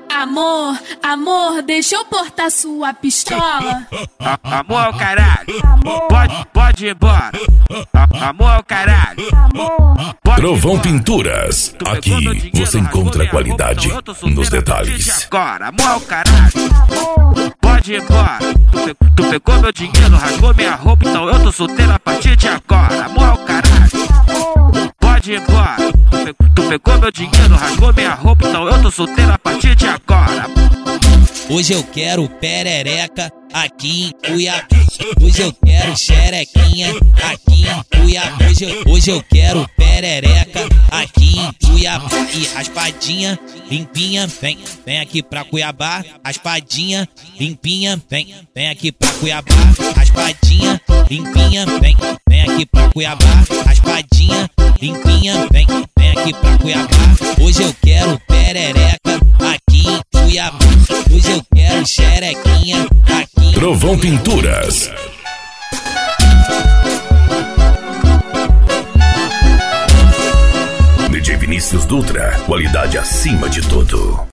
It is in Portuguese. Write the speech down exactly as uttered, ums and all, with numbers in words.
Amor, amor, deixa eu portar sua pistola. A, amor ao caralho, pode, pode ir embora. A, amor ao caralho. Trovão Pinturas, aqui você encontra qualidade nos detalhes. Agora, amor ao caralho, pode ir embora. Tu, pe, tu pegou meu dinheiro, rasgou minha roupa, então eu tô solteiro a partir de agora. Amor ao caralho, pode ir embora. Tu, pe, tu pegou meu dinheiro, rasgou minha roupa, então eu tô solteiro a partir de agora. Hoje eu quero perereca aqui em Cuiabá. Hoje eu quero xerequinha aqui em Cuiabá. Hoje eu, hoje eu quero perereca aqui em Cuiabá. E raspadinha, limpinha, vem, vem aqui pra Cuiabá. Raspadinha, limpinha, vem, vem aqui pra Cuiabá. Raspadinha, limpinha, vem, vem aqui pra Cuiabá. Raspadinha, limpinha, vem, vem aqui pra Cuiabá. Hoje eu quero perereca aqui em Cuiabá. Hoje eu quero xerequinha aqui. Trovão Pinturas. D J Vinícius Dutra, qualidade acima de tudo.